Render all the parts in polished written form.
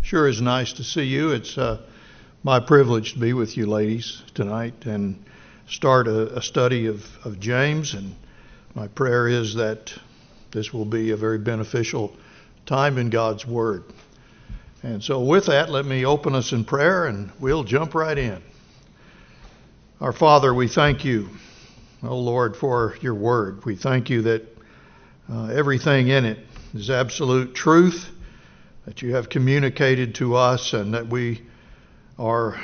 Sure is nice to see you. It's my privilege to be with you ladies tonight and start a study of James. And my prayer is that this will be a very beneficial time in God's Word. And so with that, let me open us in prayer and we'll jump right in. Our Father, we thank you, oh Lord, for your Word. We thank you that everything in it is absolute truth, that you have communicated to us, and that we are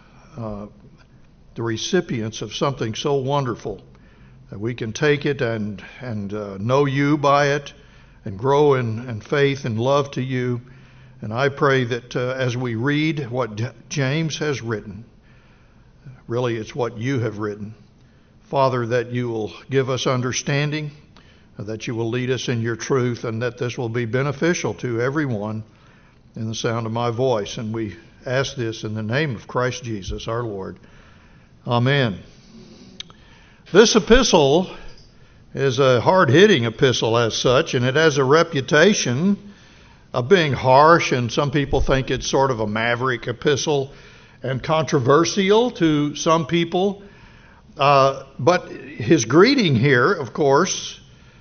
the recipients of something so wonderful that we can take it and know you by it and grow in faith and love to you. And I pray that as we read what James has written, really it's what you have written, Father, that you will give us understanding, that you will lead us in your truth, and that this will be beneficial to everyone in the sound of my voice. And we ask this in the name of Christ Jesus, our Lord. Amen. This epistle is a hard-hitting epistle as such, and it has a reputation of being harsh, and some people think it's sort of a maverick epistle and controversial to some people. But his greeting here, of course,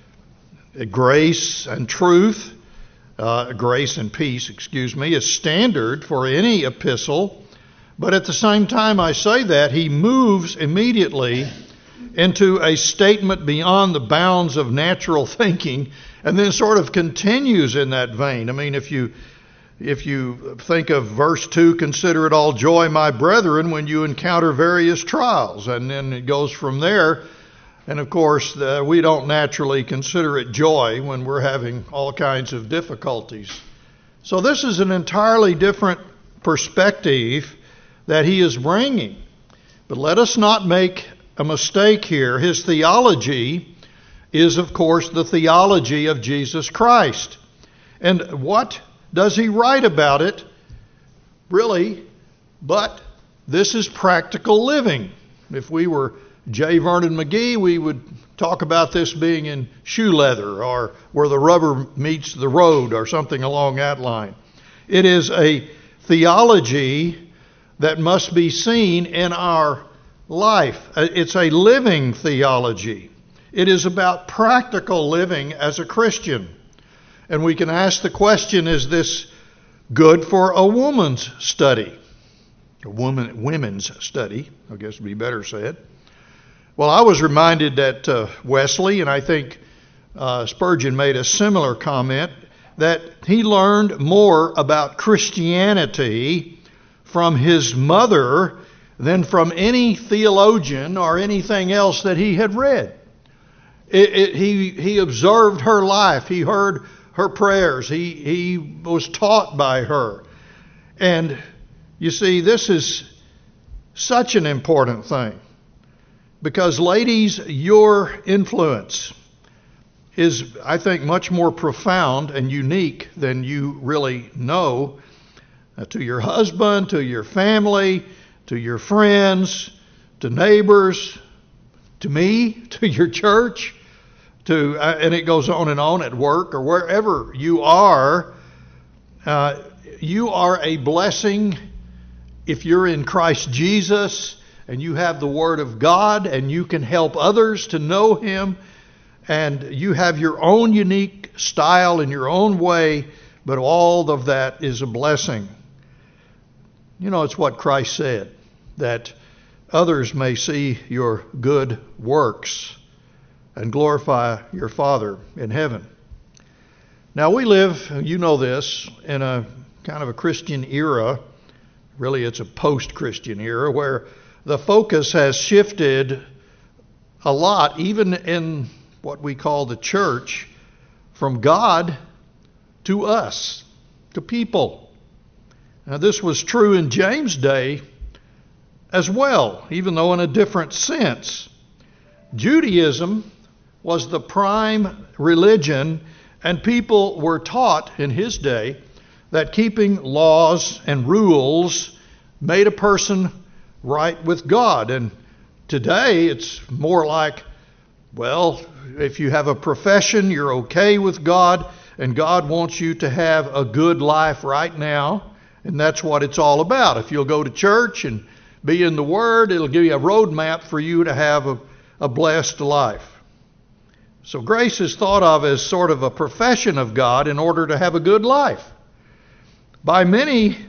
grace and truth, grace and peace, is standard for any epistle. But at the same time I say that, he moves immediately into a statement beyond the bounds of natural thinking and then sort of continues in that vein. I mean, if you think of verse 2, consider it all joy, my brethren, when you encounter various trials. And then it goes from there. And of course, we don't naturally consider it joy when we're having all kinds of difficulties. So this is an entirely different perspective that he is bringing. But let us not make a mistake here. His theology is, of course, the theology of Jesus Christ. And what does he write about it? Really, but this is practical living. If we were J. Vernon McGee, we would talk about this being in shoe leather or where the rubber meets the road or something along that line. It is a theology that must be seen in our life. It's a living theology. It is about practical living as a Christian. And we can ask the question, is this good for a woman's study? Women's study, I guess would be better said. Well, I was reminded that Wesley, and I think Spurgeon made a similar comment, that he learned more about Christianity from his mother than from any theologian or anything else that he had read. He observed her life. He heard her prayers. He was taught by her. And you see, this is such an important thing. Because, ladies, your influence is, I think, much more profound and unique than you really know to your husband, to your family, to your friends, to neighbors, to me, to your church, and it goes on at work or wherever you are. You are a blessing if you're in Christ Jesus and you have the Word of God and you can help others to know Him, and you have your own unique style in your own way, but all of that is a blessing. You know, it's what Christ said, that others may see your good works and glorify your Father in heaven. Now we live, you know this, in a kind of a Christian era. Really, it's a post-Christian era where the focus has shifted a lot, even in what we call the church, from God to us, to people. Now, this was true in James' day as well, even though in a different sense. Judaism was the prime religion, and people were taught in his day that keeping laws and rules made a person right with God. And today it's more like, well, if you have a profession, you're okay with God, and God wants you to have a good life right now, And that's what it's all about. If you'll go to church and be in the Word, it'll give you a roadmap for you to have a blessed life. So grace is thought of as sort of a profession of God in order to have a good life. By many,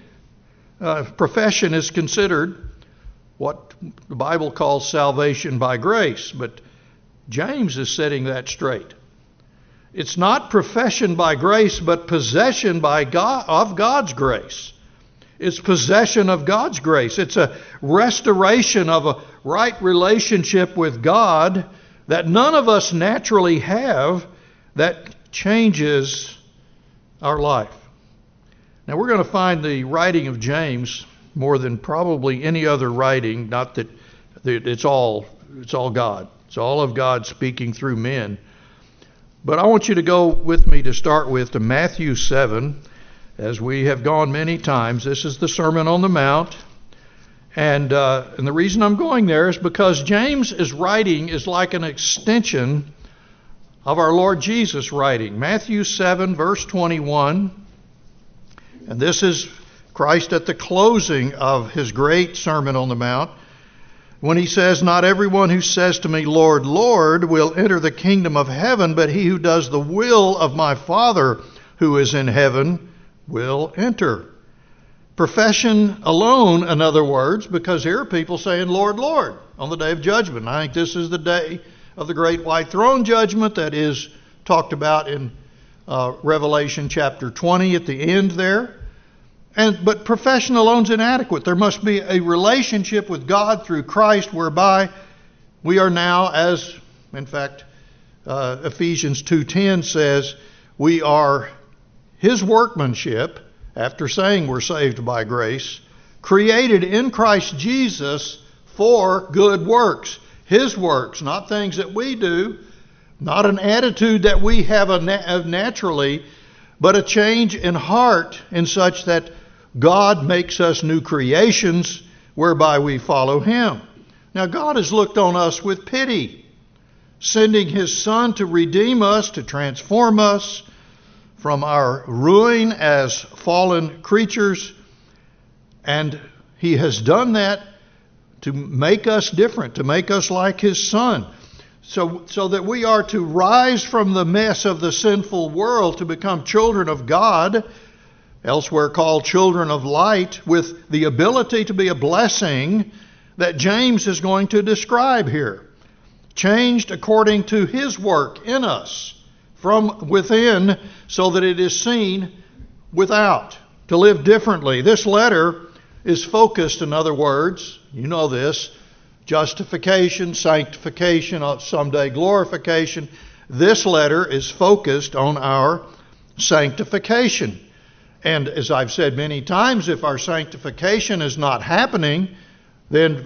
profession is considered what the Bible calls salvation by grace, but James is setting that straight. It's not profession by grace, but possession by God of God's grace. It's possession of God's grace. It's a restoration of a right relationship with God that none of us naturally have that changes our life. Now we're going to find the writing of James more than probably any other writing, not that it's all God. It's all of God speaking through men. But I want you to go with me to start with to Matthew 7. As we have gone many times, this is the Sermon on the Mount. And the reason I'm going there is because James' writing is like an extension of our Lord Jesus' writing. Matthew 7, verse 21. And this is Christ at the closing of his great Sermon on the Mount, when he says, "Not everyone who says to me, 'Lord, Lord,' will enter the kingdom of heaven, but he who does the will of my Father who is in heaven will enter." Profession alone, in other words, because here are people saying, "Lord, Lord," on the day of judgment. I think this is the day of the great white throne judgment that is talked about in Revelation chapter 20 at the end there. But profession alone is inadequate. There must be a relationship with God through Christ whereby we are now, as in fact Ephesians 2:10 says, we are his workmanship, after saying we're saved by grace, created in Christ Jesus for good works. His works, not things that we do, not an attitude that we have naturally, but a change in heart in such that God makes us new creations whereby we follow him. Now God has looked on us with pity, sending his Son to redeem us, to transform us from our ruin as fallen creatures. And he has done that to make us different, to make us like his Son. So that we are to rise from the mess of the sinful world to become children of God, elsewhere called children of light, with the ability to be a blessing that James is going to describe here. Changed according to his work in us from within so that it is seen without, to live differently. This letter is focused, in other words, you know this, justification, sanctification, someday glorification. This letter is focused on our sanctification. And as I've said many times, if our sanctification is not happening, then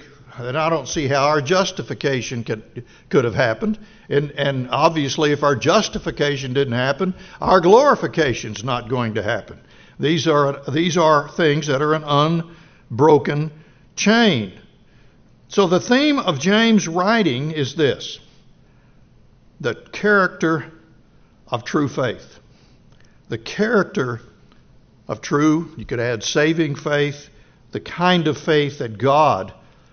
I don't see how our justification could have happened. And obviously, if our justification didn't happen, our glorification's not going to happen. These are things that are an unbroken chain. So the theme of James' writing is this: the character of true faith. The character of true, you could add saving faith, the kind of faith that God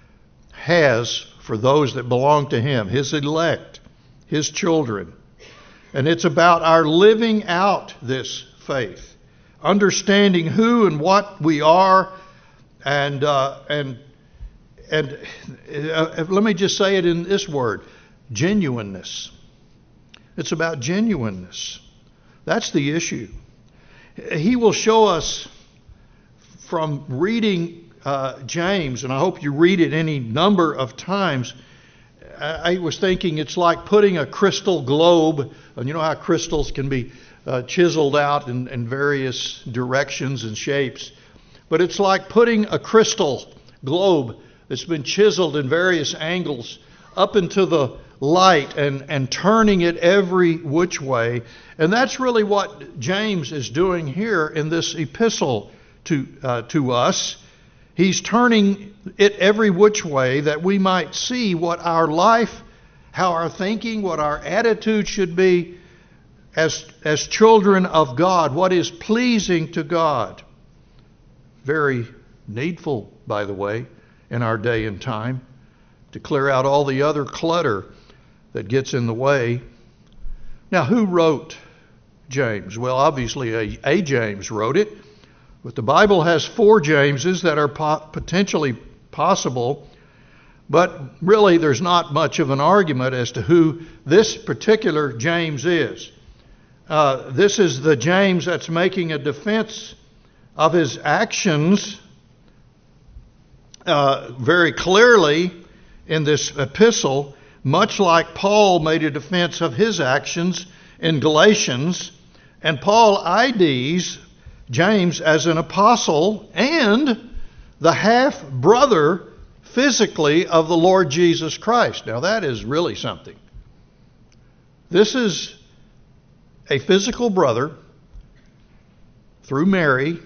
has for those that belong to him, his elect, his children. And it's about our living out this faith, understanding who and what we are, and let me just say it in this word, genuineness. It's about genuineness. That's the issue. He will show us from reading James, and I hope you read it any number of times. I was thinking it's like putting a crystal globe, and you know how crystals can be chiseled out in various directions and shapes. But it's like putting a crystal globe that's been chiseled in various angles up into the light and turning it every which way. And that's really what James is doing here in this epistle to us. He's turning it every which way that we might see what our life, how our thinking, what our attitude should be as children of God, what is pleasing to God. very needful, by the way, in our day and time, to clear out all the other clutter that gets in the way. Now, who wrote James? Well, obviously a James wrote it, but the Bible has 4 Jameses that are potentially possible, but really there's not much of an argument as to who this particular James is. This is the James that's making a defense of his actions very clearly in this epistle, much like Paul made a defense of his actions in Galatians. And Paul IDs James as an apostle and the half-brother physically of the Lord Jesus Christ. Now that is really something. This is a physical brother through Mary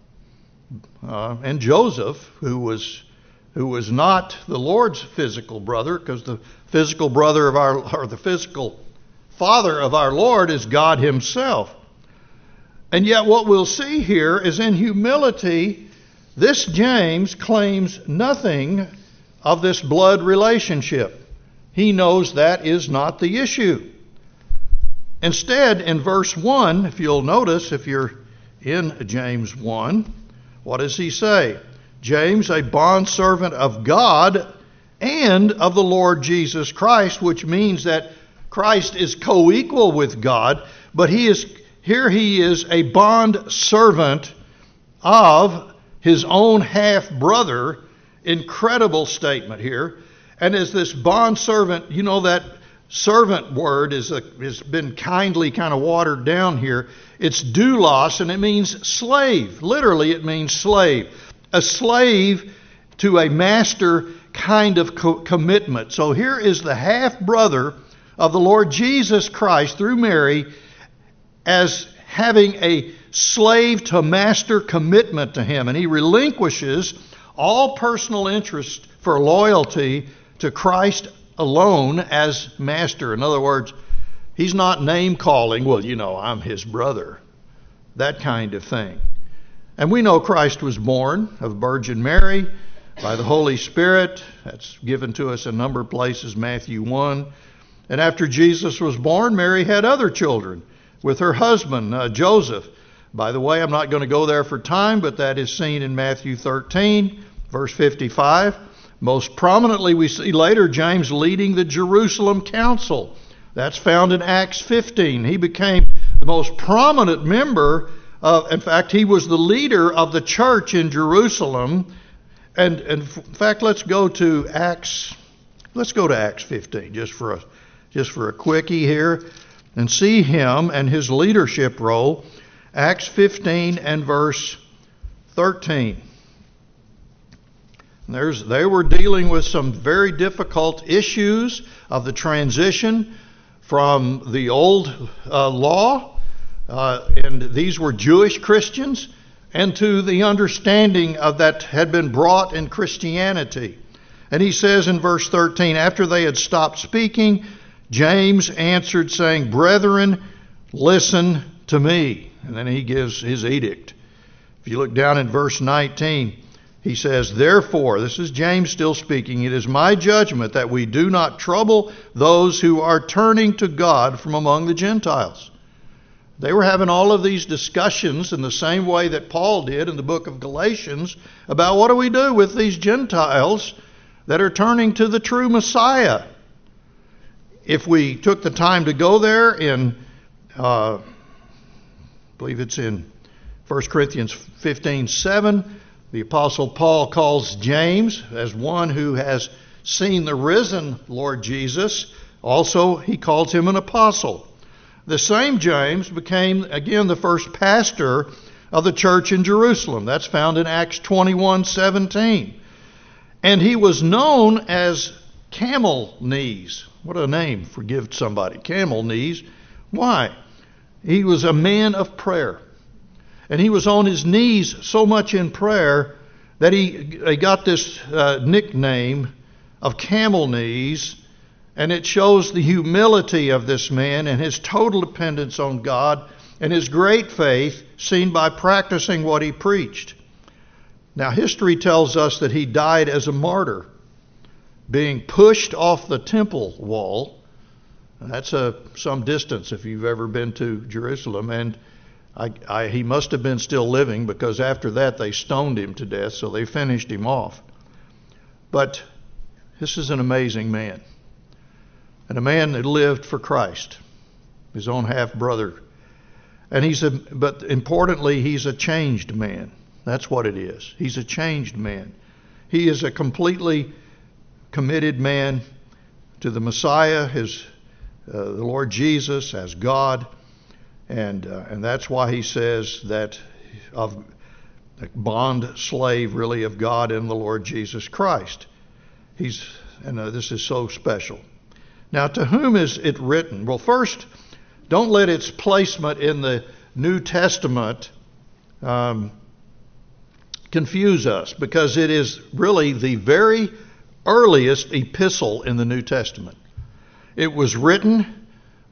and Joseph, who was not the Lord's physical brother, because the physical brother of the physical father of our Lord is God Himself. And yet what we'll see here is, in humility, this James claims nothing of this blood relationship. He knows that is not the issue. Instead, in verse 1, if you'll notice, if you're in James 1, what does he say? James, a bondservant of God and of the Lord Jesus Christ, which means that Christ is co-equal with God, but he is a bondservant of his own half-brother. Incredible statement here. And as this bondservant, you know that servant word has been kindly kind of watered down here. It's doulos, and it means slave. Literally, it means slave. A slave to a master kind of commitment. So here is the half-brother of the Lord Jesus Christ through Mary as having a slave to master commitment to Him. And he relinquishes all personal interest for loyalty to Christ alone as master. In other words, he's not name-calling, well, you know, I'm his brother. That kind of thing. And we know Christ was born of Virgin Mary by the Holy Spirit. That's given to us in a number of places, Matthew 1. And after Jesus was born, Mary had other children with her husband, Joseph. By the way, I'm not going to go there for time, but that is seen in Matthew 13, verse 55. Most prominently, we see later James leading the Jerusalem Council. That's found in Acts 15. He became the most prominent member of, in fact, he was the leader of the church in Jerusalem. And in fact, let's go to Acts 15 just for a quickie here and see him and his leadership role. Acts 15 and verse 13. They were dealing with some very difficult issues of the transition from the old law, and these were Jewish Christians, and to the understanding of that had been brought in Christianity. And he says in verse 13, after they had stopped speaking, James answered, saying, Brethren, listen to me. And then he gives his edict. If you look down in verse 19, he says, Therefore, this is James still speaking, it is my judgment that we do not trouble those who are turning to God from among the Gentiles. They were having all of these discussions in the same way that Paul did in the book of Galatians about what do we do with these Gentiles that are turning to the true Messiah. If we took the time to go there in, I believe it's in 1 Corinthians 15:7, the Apostle Paul calls James as one who has seen the risen Lord Jesus. Also, he calls him an apostle. The same James became, again, the first pastor of the church in Jerusalem. That's found in Acts 21:17. And he was known as Camel Knees. What a name, forgive somebody. Camel Knees. Why? He was a man of prayer. And he was on his knees so much in prayer that he got this nickname of Camel Knees. And it shows the humility of this man and his total dependence on God and his great faith seen by practicing what he preached. Now, history tells us that he died as a martyr, being pushed off the temple wall. That's some distance if you've ever been to Jerusalem. And he must have been still living, because after that they stoned him to death, so they finished him off. But this is an amazing man, and a man that lived for Christ, his own half-brother. And but importantly, he's a changed man. That's what it is. He's a changed man. He is a completely committed man to the Messiah, the Lord Jesus, as God. And that's why he says that of a bond slave, really, of God and the Lord Jesus Christ. This is so special. Now, to whom is it written? Well, first, don't let its placement in the New Testament confuse us, because it is really the very earliest epistle in the New Testament. It was written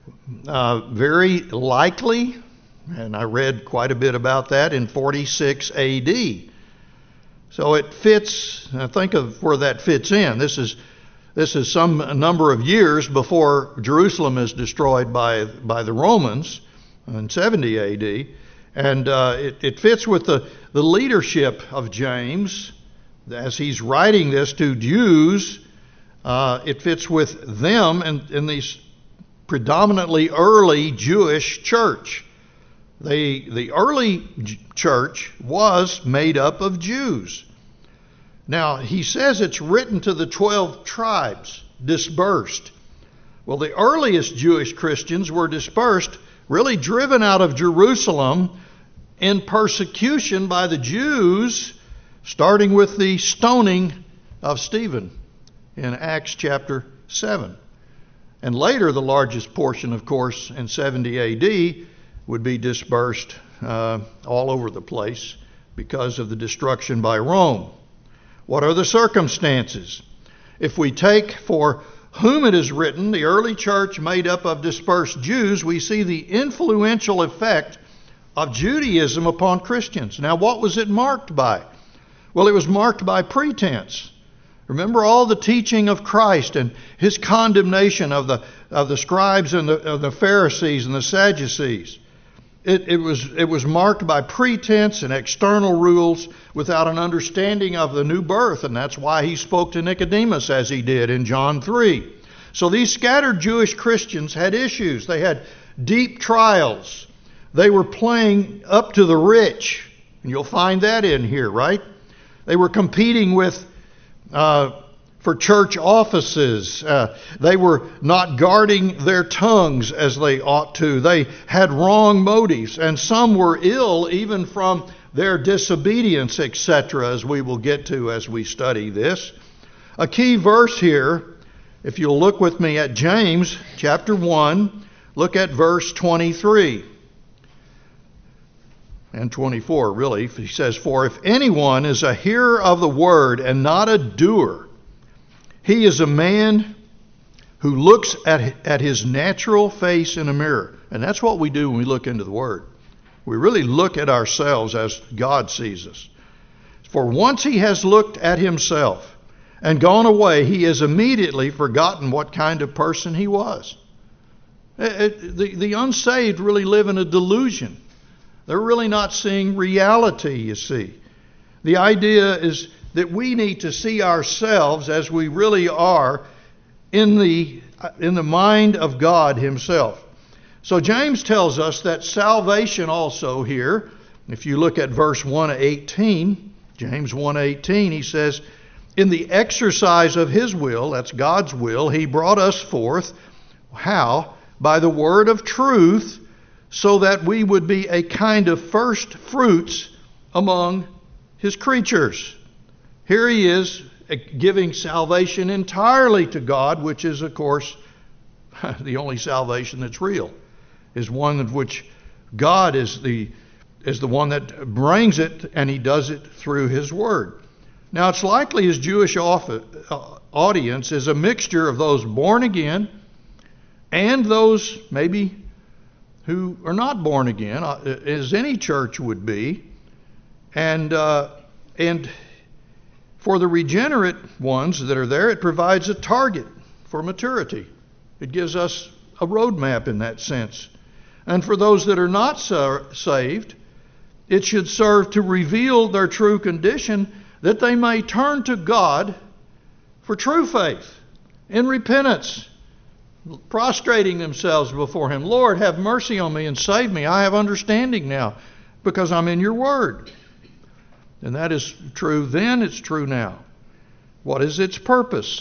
very likely, and I read quite a bit about that, in 46 A.D. So it fits. Think of where that fits in. This is some number of years before Jerusalem is destroyed by the Romans in 70 A.D. And it fits with the leadership of James as he's writing this to Jews. It fits with them in these predominantly early Jewish church. The early church was made up of Jews. Now, he says it's written to the 12 tribes, dispersed. Well, the earliest Jewish Christians were dispersed, really driven out of Jerusalem in persecution by the Jews, starting with the stoning of Stephen in Acts chapter 7. And later, the largest portion, of course, in 70 A.D., would be dispersed all over the place because of the destruction by Rome. What are the circumstances? If we take for whom it is written, the early church made up of dispersed Jews, we see the influential effect of Judaism upon Christians. Now, what was it marked by? Well, it was marked by pretense. Remember all the teaching of Christ and his condemnation of the scribes and of the Pharisees and the Sadducees. It was marked by pretense and external rules without an understanding of the new birth, and that's why he spoke to Nicodemus as he did in John 3. So these scattered Jewish Christians had issues. They had deep trials. They were playing up to the rich, and you'll find that in here, right? They were competing for church offices. They were not guarding their tongues as they ought to. They had wrong motives, and some were ill even from their disobedience, etc., as we will get to as we study this. A key verse here, if you'll look with me at James chapter 1, look at verse 23 and 24, really. He says, "For if anyone is a hearer of the word and not a doer, he is a man who looks at his natural face in a mirror." And that's what we do when we look into the Word. We really look at ourselves as God sees us. "For once he has looked at himself and gone away, he has immediately forgotten what kind of person he was." The unsaved really live in a delusion. They're really not seeing reality, you see. The idea is that we need to see ourselves as we really are in the mind of God himself. So James tells us that salvation also here, if you look at verse 1:18, James 1:18, he says, "In the exercise of his will," that's God's will, "he brought us forth." How? "By the word of truth, so that we would be a kind of first fruits among his creatures." Here he is giving salvation entirely to God, which is, of course, the only salvation that's real, is one of which God is the one that brings it, and he does it through his word. Now, it's likely his Jewish audience is a mixture of those born again and those maybe who are not born again, as any church would be. And And for the regenerate ones that are there, it provides a target for maturity. It gives us a roadmap in that sense. And for those that are not saved, it should serve to reveal their true condition, that they may turn to God for true faith in repentance, prostrating themselves before Him. Lord, have mercy on me and save me. I have understanding now because I'm in your word. And that is true then, it's true now. What is its purpose?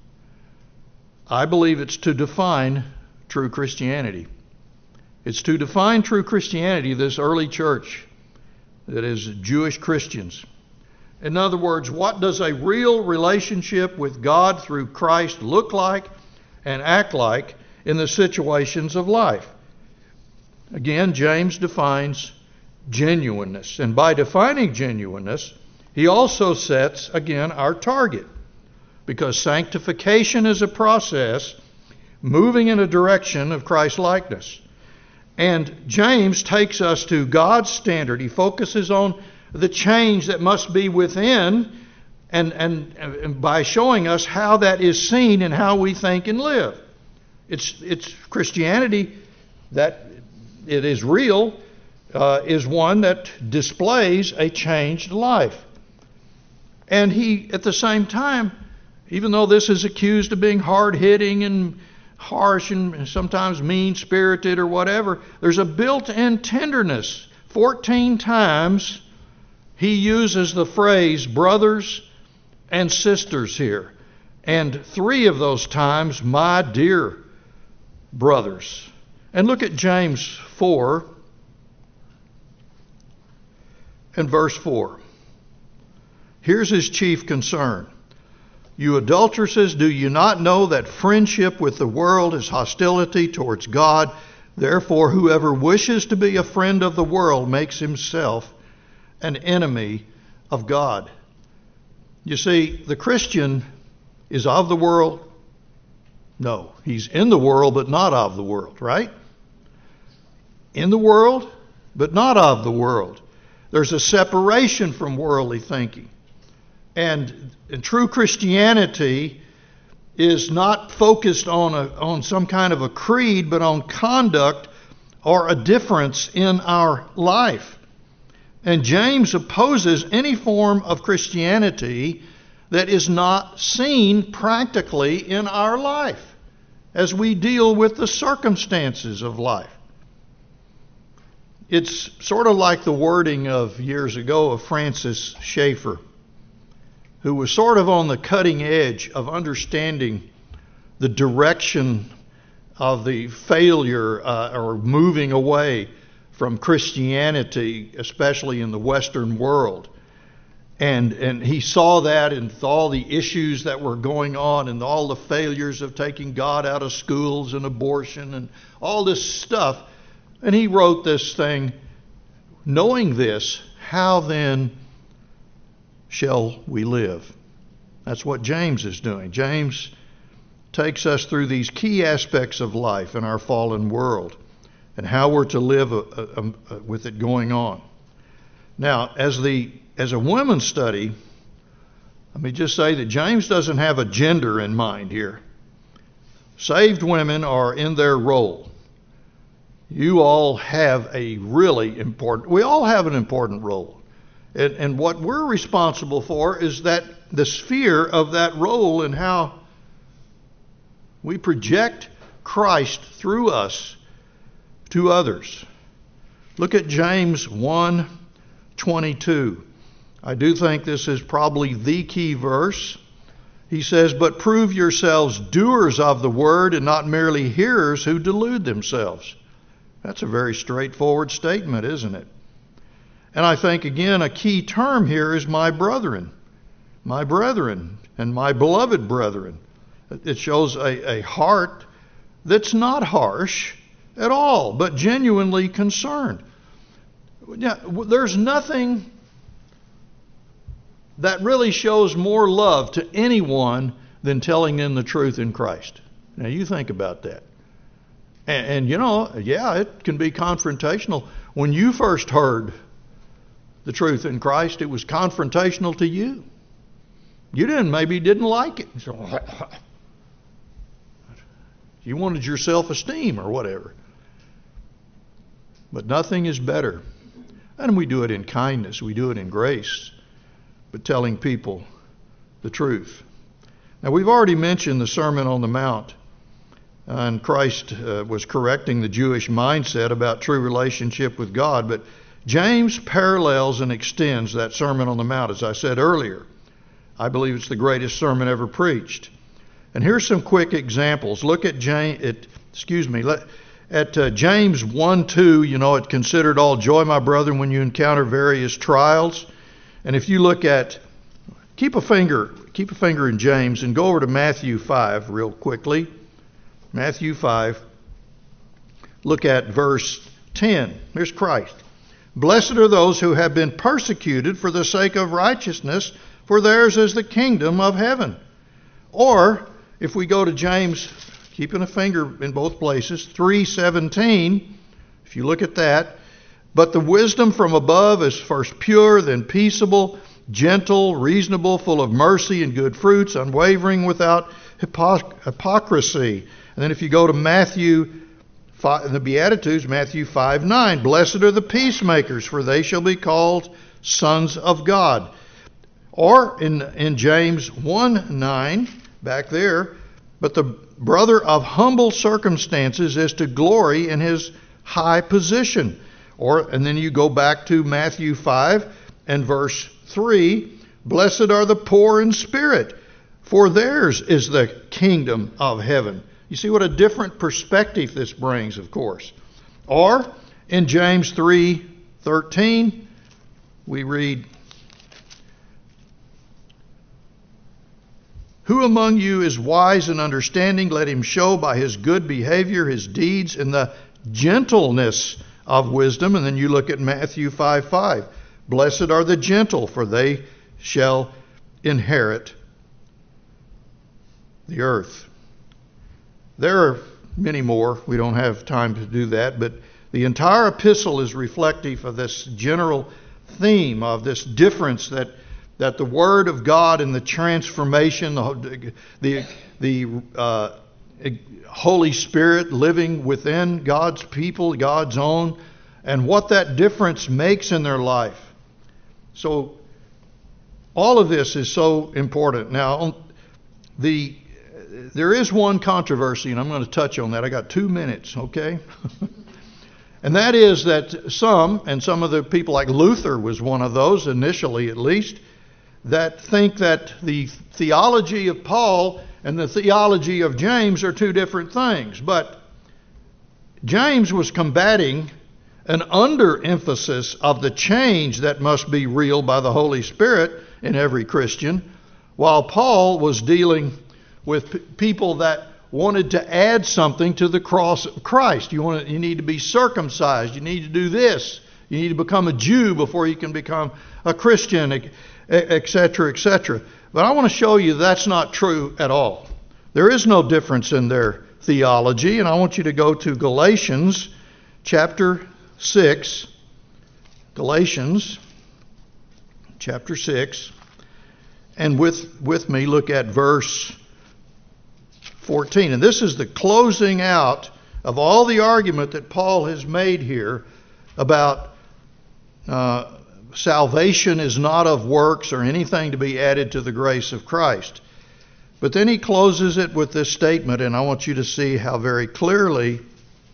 I believe it's to define true Christianity. It's to define true Christianity, this early church that is Jewish Christians. In other words, what does a real relationship with God through Christ look like and act like in the situations of life? Again, James defines genuineness. And by defining genuineness, he also sets, again, our target. Because sanctification is a process moving in a direction of Christ-likeness. And James takes us to God's standard. He focuses on the change that must be within, and by showing us how that is seen in how we think and live. It's Christianity that it is real, is one that displays a changed life. And he, at the same time, even though this is accused of being hard-hitting and harsh and sometimes mean-spirited or whatever, there's a built-in tenderness. 14 times he uses the phrase brothers and sisters here. And 3 of those times, my dear brothers. And look at James 4 and verse 4. Here's his chief concern. You adulteresses, do you not know that friendship with the world is hostility towards God? Therefore, whoever wishes to be a friend of the world makes himself an enemy of God. You see, the Christian is of the world. No, he's in the world, but not of the world, right? In the world, but not of the world. There's a separation from worldly thinking. And true Christianity is not focused on some kind of a creed, but on conduct or a difference in our life. And James opposes any form of Christianity that is not seen practically in our life as we deal with the circumstances of life. It's sort of like the wording of years ago of Francis Schaeffer, who was sort of on the cutting edge of understanding the direction of the failure or moving away from Christianity, especially in the Western world. And he saw that in all the issues that were going on and all the failures of taking God out of schools and abortion and all this stuff. And he wrote this thing, knowing this, how then shall we live? That's what James is doing. James takes us through these key aspects of life in our fallen world and how we're to live with it going on. Now, as a women's study, let me just say that James doesn't have a gender in mind here. Saved women are in their role. You all have a really important, we all have an important role. And what we're responsible for is that the sphere of that role and how we project Christ through us to others. Look at James 1:22. I do think this is probably the key verse. He says, but prove yourselves doers of the word and not merely hearers who delude themselves. That's a very straightforward statement, isn't it? And I think, again, a key term here is my brethren, and my beloved brethren. It shows a heart that's not harsh at all, but genuinely concerned. Yeah, there's nothing that really shows more love to anyone than telling them the truth in Christ. Now, you think about that. And you know, yeah, it can be confrontational. When you first heard the truth in Christ, it was confrontational to you. You maybe didn't like it. You wanted your self-esteem or whatever. But nothing is better. And we do it in kindness. We do it in grace. But telling people the truth. Now, we've already mentioned the Sermon on the Mount. And Christ was correcting the Jewish mindset about true relationship with God. But James parallels and extends that Sermon on the Mount, as I said earlier. I believe it's the greatest sermon ever preached. And here's some quick examples. Look at James 1:2. You know, it considered all joy, my brethren, when you encounter various trials. And if you look at, keep a finger in James and go over to Matthew 5 real quickly. Matthew 5. Look at verse 10. Here's Christ. Blessed are those who have been persecuted for the sake of righteousness, for theirs is the kingdom of heaven. Or, if we go to James, keeping a finger in both places, 3:17, if you look at that, but the wisdom from above is first pure, then peaceable, gentle, reasonable, full of mercy and good fruits, unwavering, without hypocrisy. And then if you go to Matthew 5, the Beatitudes, Matthew 5:9, blessed are the peacemakers, for they shall be called sons of God. Or in James 1:9, back there, but the brother of humble circumstances is to glory in his high position. And then you go back to Matthew 5 and verse 3, blessed are the poor in spirit, for theirs is the kingdom of heaven. You see what a different perspective this brings, of course. Or in James 3:13, we read, who among you is wise and understanding? Let him show by his good behavior, his deeds, in the gentleness of wisdom. And then you look at Matthew 5:5. Blessed are the gentle, for they shall inherit the earth. There are many more. We don't have time to do that. But the entire epistle is reflective of this general theme of this difference that the Word of God and the transformation, the Holy Spirit living within God's people, God's own, and what that difference makes in their life. So all of this is so important. Now, there is one controversy, and I'm going to touch on that. I got 2 minutes, okay? And that is that some of the people like Luther was one of those, initially at least, that think that the theology of Paul and the theology of James are two different things. But James was combating an underemphasis of the change that must be real by the Holy Spirit in every Christian, while Paul was dealing with people that wanted to add something to the cross of Christ. You need to be circumcised. You need to do this. You need to become a Jew before you can become a Christian, etc., etc. But I want to show you that's not true at all. There is no difference in their theology, and I want you to go to Galatians chapter 6. Galatians chapter 6, and with me look at verse 14. And this is the closing out of all the argument that Paul has made here about salvation is not of works or anything to be added to the grace of Christ. But then he closes it with this statement, and I want you to see how very clearly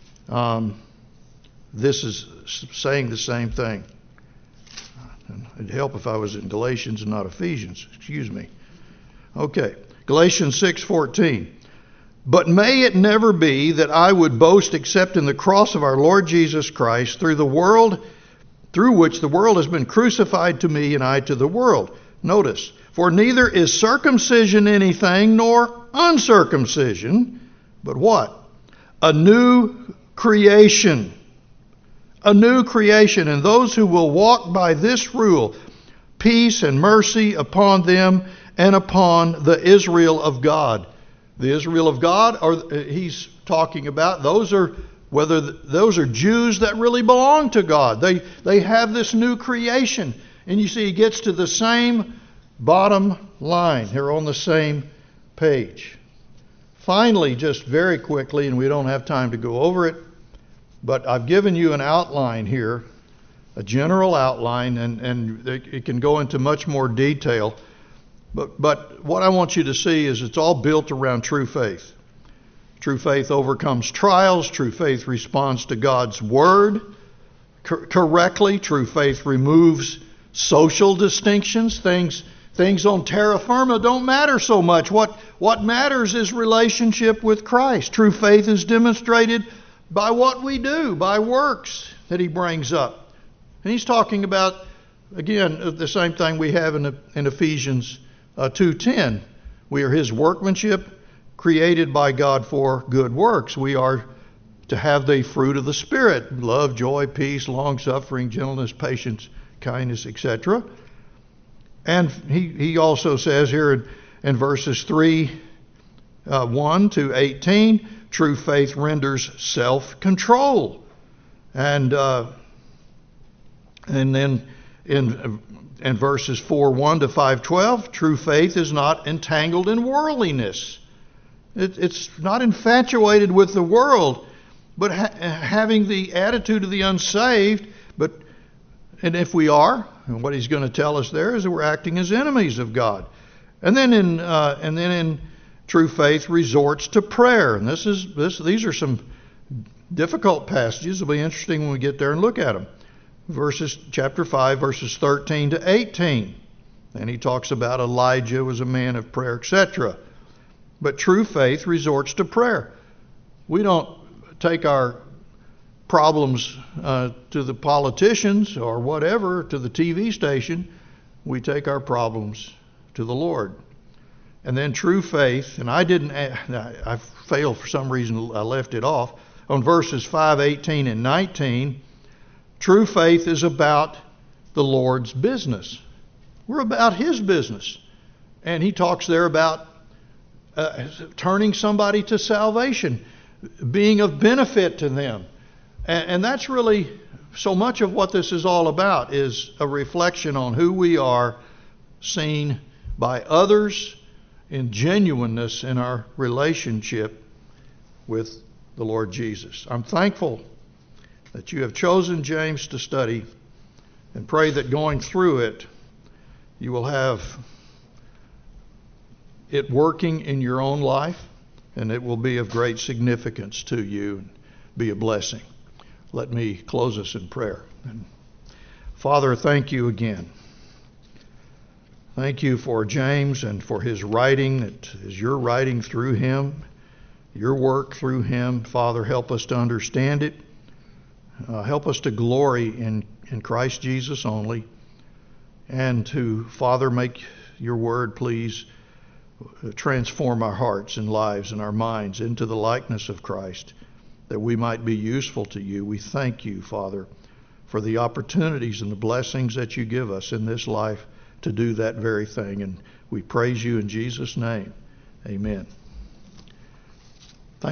this is saying the same thing. It'd help if I was in Galatians and not Ephesians. Excuse me. Okay, Galatians 6:14. But may it never be that I would boast except in the cross of our Lord Jesus Christ, through which the world has been crucified to me and I to the world. Notice, for neither is circumcision anything nor uncircumcision, but what? A new creation. A new creation. And those who will walk by this rule, peace and mercy upon them and upon the Israel of God. The Israel of God, he's talking about, those are whether those are Jews that really belong to God. They have this new creation. And you see, he gets to the same bottom line. They're on the same page. Finally, just very quickly, and we don't have time to go over it, but I've given you an outline here, a general outline, and it can go into much more detail. But what I want you to see is it's all built around true faith. True faith overcomes trials. True faith responds to God's word correctly. True faith removes social distinctions. Things on terra firma don't matter so much. What matters is relationship with Christ. True faith is demonstrated by what we do, by works that he brings up. And he's talking about, again, the same thing we have in Ephesians 2:10. We are his workmanship, created by God for good works. We are to have the fruit of the Spirit: love, joy, peace, long-suffering, gentleness, patience, kindness, etc. And he also says here in verses 1 to 18, true faith renders self-control. And then in verses 4:1 to 5:12, true faith is not entangled in worldliness. It's not infatuated with the world, but having the attitude of the unsaved. And if we are, and what he's going to tell us there is that we're acting as enemies of God. And then in true faith resorts to prayer. And these are some difficult passages. It'll be interesting when we get there and look at them. Chapter 5, verses 13 to 18. And he talks about Elijah was a man of prayer, etc. But true faith resorts to prayer. We don't take our problems to the politicians or whatever, to the TV station. We take our problems to the Lord. And then true faith, and I failed for some reason, I left it off. On verses 5, 18, and 19, true faith is about the Lord's business. We're about his business. And he talks there about turning somebody to salvation, being of benefit to them. And that's really so much of what this is all about, is a reflection on who we are, seen by others in genuineness in our relationship with the Lord Jesus. I'm thankful that you have chosen James to study, and pray that going through it, you will have it working in your own life, and it will be of great significance to you and be a blessing. Let me close us in prayer. And Father, thank you again. Thank you for James and for his writing. It is your writing through him, your work through him. Father, help us to understand it. Help us to glory in Christ Jesus only. And to, Father, make your word, please, transform our hearts and lives and our minds into the likeness of Christ, that we might be useful to you. We thank you, Father, for the opportunities and the blessings that you give us in this life to do that very thing. And we praise you in Jesus' name. Amen.